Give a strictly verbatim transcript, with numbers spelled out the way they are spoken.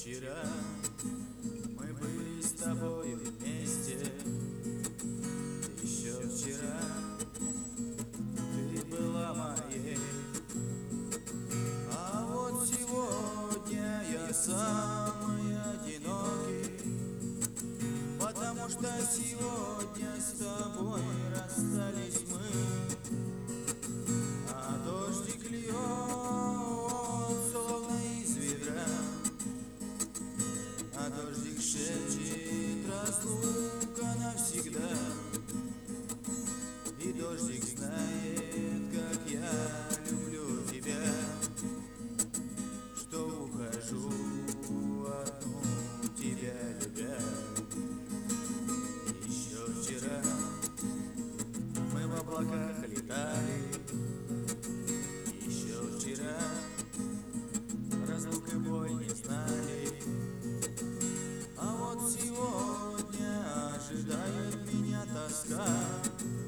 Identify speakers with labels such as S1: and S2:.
S1: вчера мы были с тобой вместе. Еще вчера ты была моей, а вот сегодня я самый одинокий, потому что сегодня с тобой расстались мы. А дождик льет, словно из ведра, а дождик шепчет: разлука навсегда. И дождик знает, как я люблю тебя, что ухожу одну тебя любя. Еще вчера мы в облаках летали, еще вчера разлук и боль не знали, а вот сегодня ожидает меня тоска.